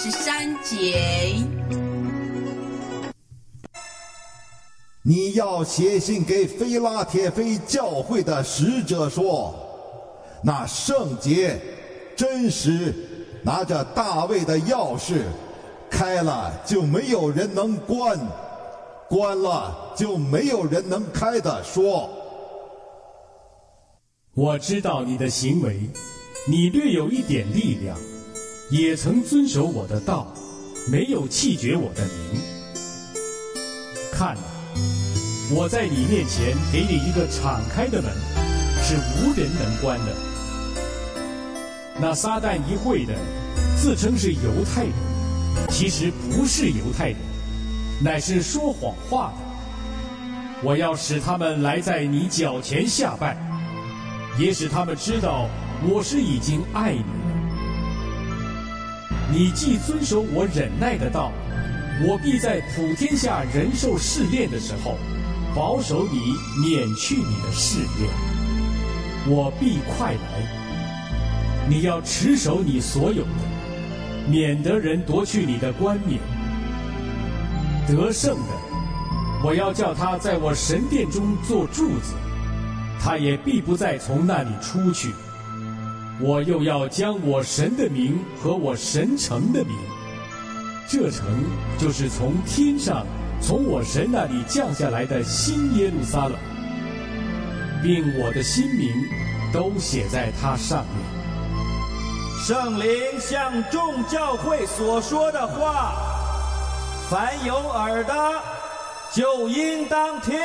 13节。 你要写信给非拉铁非教会的使者说，那圣洁、真实，拿着大卫的钥匙，开了就没有人能关，关了就没有人能开的说。 我知道你的行为，你略有一点力量，也曾遵守我的道，没有弃绝我的名。看啊，我在你面前给你一个敞开的门，是无人能关的。那撒旦一会的，自称是犹太人，其实不是犹太人，乃是说谎话的。我要使他们来在你脚前下拜，也使他们知道我是已经爱你了。你既遵守我忍耐的道，我必在普天下人受试炼的时候，保守你免去你的试炼。我必快来，你要持守你所有的，免得人夺去你的冠冕。得胜的，我要叫他在我神殿中做柱子，他也必不再从那里出去。我又要将我神的名和我神城的名，这城就是从天上从我神那里降下来的新耶路撒冷，并我的新名都写在它上面。 圣灵向众教会所说的话，凡有耳的就应当听。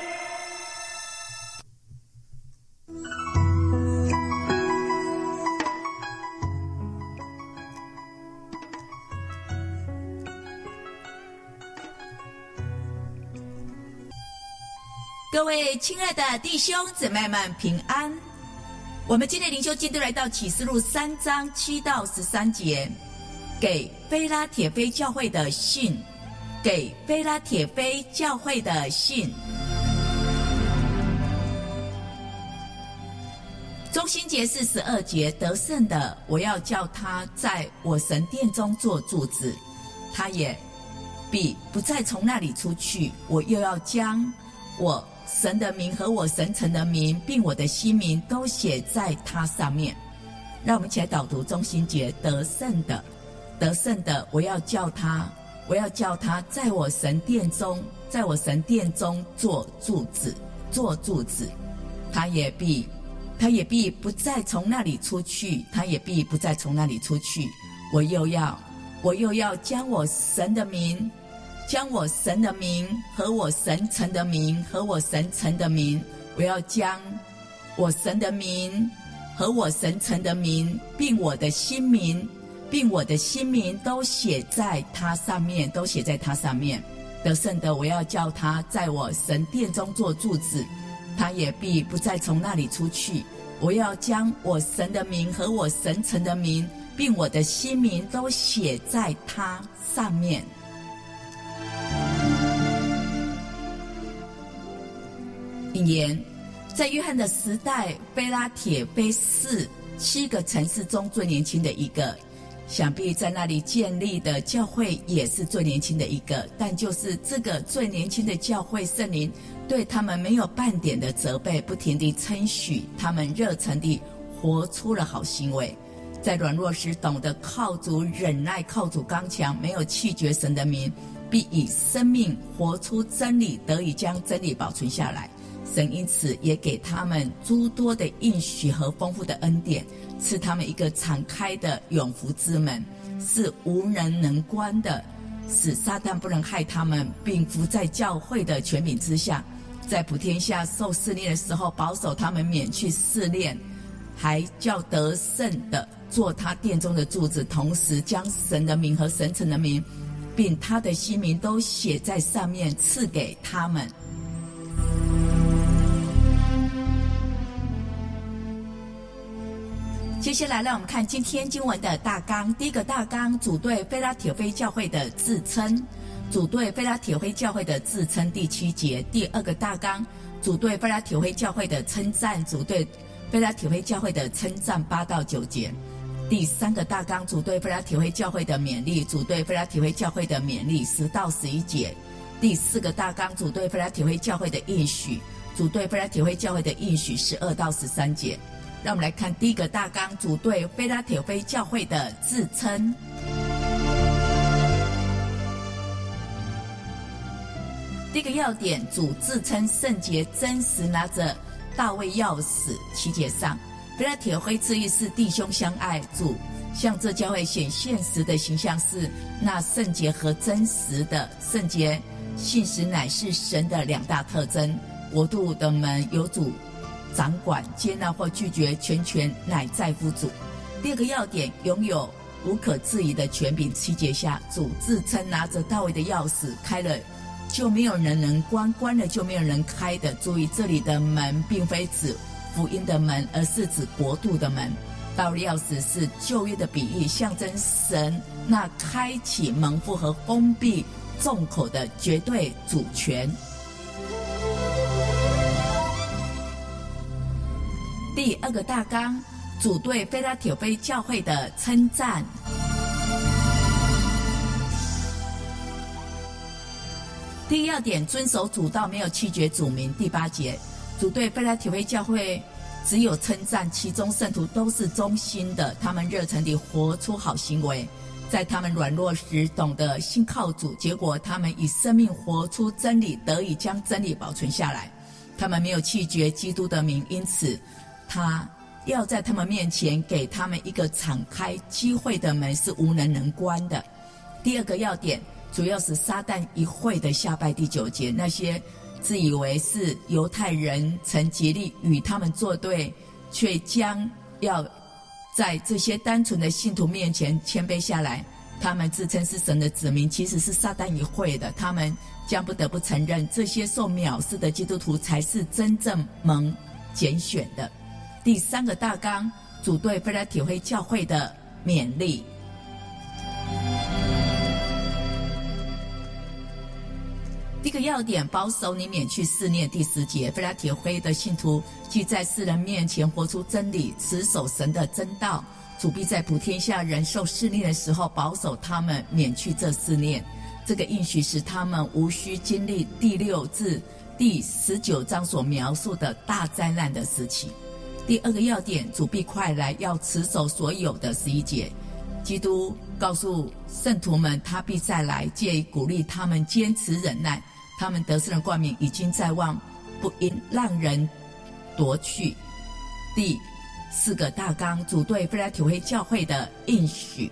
各位亲爱的弟兄姊妹们平安。我们今天灵修进度来到启示录3章7到13节，给非拉铁非教会的信，给非拉铁非教会的信。中心节是12节，得胜的，我要叫他在我神殿中做柱子，他也必不再从那里出去。我又要将我神的名和我神城的名，并我的新名都写在它上面。让我们一起来导读中心节，得胜的，得胜的，我要叫他在我神殿中做柱子，做柱子，他也必不再从那里出去，他也必不再从那里出去。我又要将我神的名和我神城的名和我神城的名，我要将我神的名和我神城的名，并我的新名都写在它上面，都写在它上面。得胜的，我要叫他在我神殿中做柱子，他也必不再从那里出去。我要将我神的名和我神城的名，并我的新名都写在它上面。引言，在约翰的时代，非拉铁非是7个城市中最年轻的一个，想必在那里建立的教会也是最年轻的一个，但就是这个最年轻的教会，圣灵对他们没有半点的责备，不停地称许他们热诚地活出了好行为，在软弱时懂得靠主忍耐，靠主刚强，没有弃绝神的名，必以生命活出真理，得以将真理保存下来。神因此也给他们诸多的应许和丰富的恩典，赐他们一个敞开的永福之门，是无人能关的，使撒旦不能害他们，并伏在教会的权柄之下，在普天下受试炼的时候保守他们免去试炼，还叫得胜的做他殿中的柱子，同时将神的名和神城的名并他的新名都写在上面，赐给他们。接下来让我们看今天经文的大纲。第一个大纲，主对非拉铁非教会的自称，主对非拉铁非教会的自称，第7节。第二个大纲，主对非拉铁非教会的称赞，主对非拉铁非教会的称赞，8到9节。 第3个大纲，主对非拉铁非教会的勉励，主对非拉铁非教会的勉励10到11节。第4个大纲，主对非拉铁非教会的应许，主对非拉铁非教会的应许12到13节。让我们来看第1个大纲，主对非拉铁非教会的自称。第1个要点，主自称圣洁真实，拿着大卫钥匙7节上。非拉铁非之意是弟兄相爱，主向这教会显现时的形象是那圣洁和真实的。圣洁信实乃是神的2大特征。国度的门由主掌管，接纳或拒绝全权乃在乎主。第2个要点，拥有无可置疑的权柄7节下，主自称拿着大卫的钥匙，开了就没有人能关，关了就没有人开的。注意，这里的门并非指福音的门，而是指国度的门。大卫钥匙是旧约的比喻，象征神那开启门户和封闭众口的绝对主权。第2个大纲，主对非拉铁非教会的称赞。第1要点，遵守主道，没有弃绝主名。第8节，主对非拉铁非教会只有称赞，其中圣徒都是忠心的，他们热诚地活出好行为，在他们软弱时懂得信靠主，结果他们以生命活出真理，得以将真理保存下来。他们没有弃绝基督的名，因此他要在他们面前给他们一个敞开机会的门，是无人能关的。第2个要点，主要是撒旦一会的下拜。第9节，那些自以为是犹太人曾极力与他们作对，却将要在这些单纯的信徒面前谦卑下来。他们自称是神的子民，其实是撒旦一会的。他们将不得不承认，这些受藐视的基督徒才是真正蒙拣选的。第3个大纲，主对非拉铁非教会的勉励。第1个要点，保守你免去试炼。第10节，非拉铁非的信徒既在世人面前活出真理，持守神的真道，主必在普天下人受试炼的时候保守他们，免去这试炼。这个应许使他们无需经历第6至第19章所描述的大灾难的时期。第2个要点，主必快来，要持守所有的。11节，基督告诉圣徒们他必再来，借以鼓励他们坚持忍耐。他们得胜的冠冕已经在望，不因让人夺去。第4个大纲，主对非拉铁非教会的应许。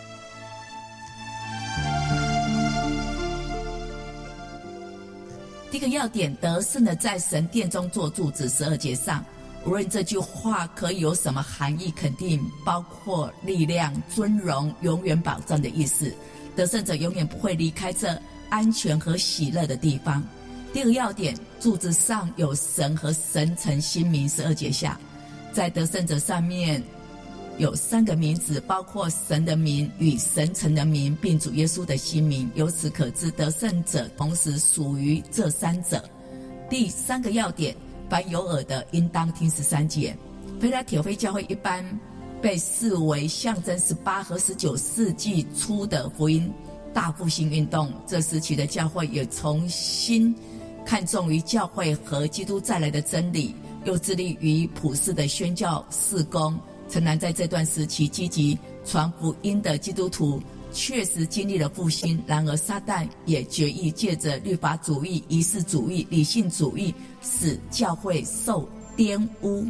第1个要点，得胜的在神殿中做柱子。12节上，无论这句话可以有什么含义，肯定包括力量、尊荣、永远保障的意思。得胜者永远不会离开这安全和喜乐的地方。第2个要点，柱子上有神和神城新名。12节下，在得胜者上面有3个名字，包括神的名与神城的名，并主耶稣的新名。由此可知，得胜者同时属于这3者。第3个要点，凡有耳的应当听。13节，非拉铁非教会一般被视为象征18和19世纪初的福音大复兴运动。这时期的教会也重新看重于教会和基督再来的真理，又致力于普世的宣教事工。诚然，在这段时期积极传福音的基督徒确实经历了复兴，然而撒旦也决意借着律法主义、仪式主义、理性主义使教会受玷污。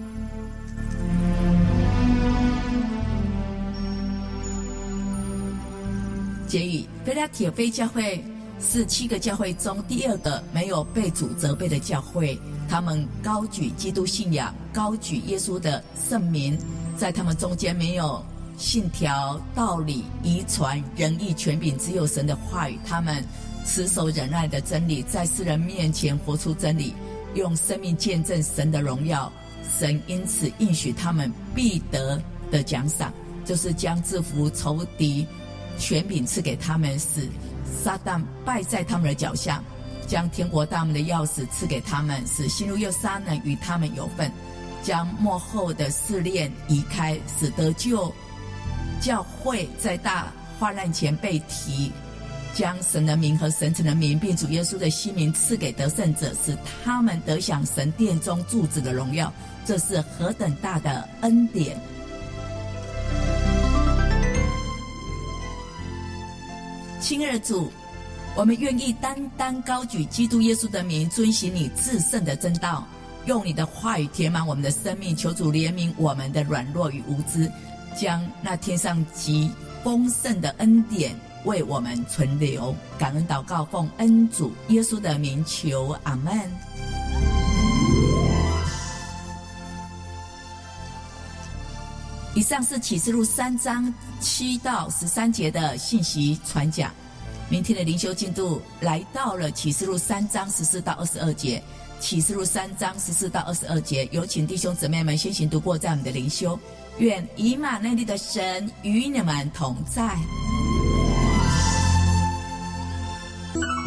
结语，非拉铁非教会是7个教会中第2个没有被主责备的教会。他们高举基督信仰，高举耶稣的圣名，在他们中间没有信条、道理、遗传、仁义、权柄，只有神的话语。他们持守忍耐的真理，在世人面前活出真理，用生命见证神的荣耀。神因此应许他们必得的奖赏，就是将制服仇敌权柄赐给他们，使撒旦败在他们的脚下，将天国大门的钥匙赐给他们，使新路耶路撒冷与他们有份，将末后的试炼移开，使得救教会在大患难前被提，将神的名和神城的名，并主耶稣的新名赐给得胜者，使他们得享神殿中柱子的荣耀。这是何等大的恩典！亲爱的主，我们愿意单单高举基督耶稣的名，遵行你至圣的真道，用你的话语填满我们的生命。求主怜悯我们的软弱与无知，将那天上极丰盛的恩典为我们存留。感恩祷告，奉恩主耶稣的名求，阿们。以上是启示录3章7到13节的信息传讲。明天的灵修进度来到了启示录3章14到22节。启示录3章14到22节，有请弟兄姊妹们先行读过在我们的灵修。愿以马内利的神与你们同在。